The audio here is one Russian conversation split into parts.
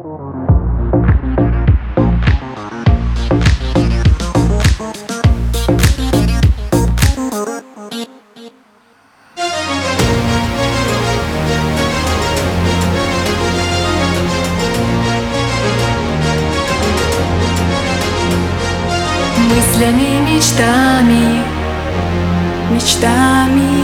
Мыслями, мечтами, мечтами.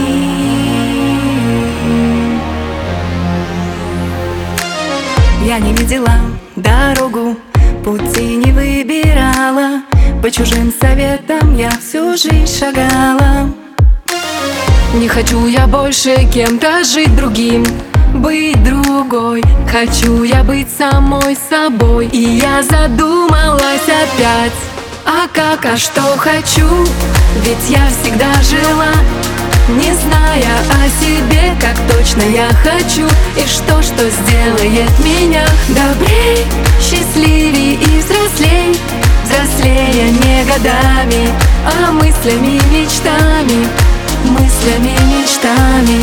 Я не видела дорогу, пути не выбирала, по чужим советам я всю жизнь шагала. Не хочу я больше кем-то жить другим, быть другой. Хочу я быть самой собой. И я задумалась опять: а как, а что хочу? Ведь я всегда жила, не зная о себе, как точно я хочу. И что сделает меня добрей, счастливей и взрослей. Взрослее не годами, а мыслями, мечтами. Мыслями, мечтами.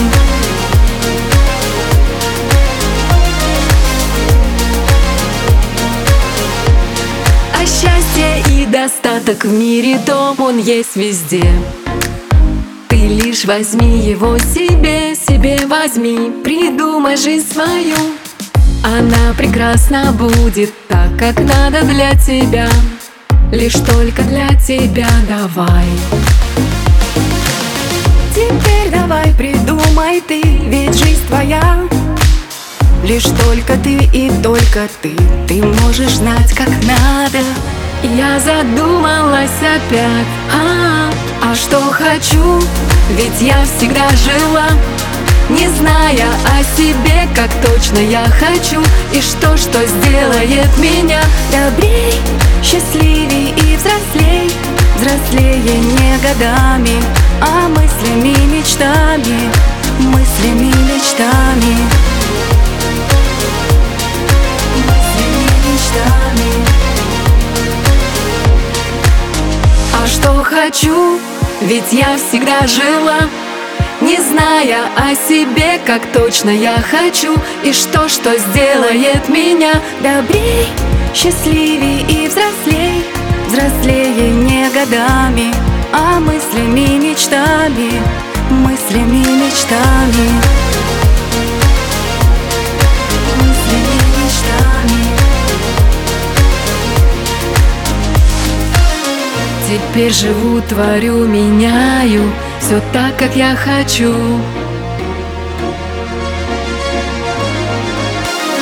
А счастье и достаток в мире, дом, он есть везде. Ты лишь возьми его себе, себе возьми. Придумай жизнь свою, она прекрасна будет так, как надо для тебя. Лишь только для тебя давай. Теперь давай придумай ты, ведь жизнь твоя. Лишь только ты и только ты можешь знать, как надо. Я задумалась опять: а что хочу? Ведь я всегда жила, не зная о себе, как точно я хочу. И что сделает меня добрей, счастливей и взрослей. Взрослее не годами, а мыслями, мечтами. Мыслями, мечтами. Мыслями, мечтами. А что хочу? Ведь я всегда жила, не зная о себе, как точно я хочу. И что сделает меня добрей, счастливей и взрослей. Взрослее не годами, а мыслями, мечтами. Мыслями, мечтами. Мыслями, мечтами. Теперь живу, творю, меняю все так, как я хочу.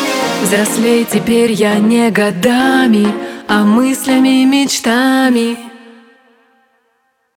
Взрослей теперь я не годами, а мыслями, мечтами.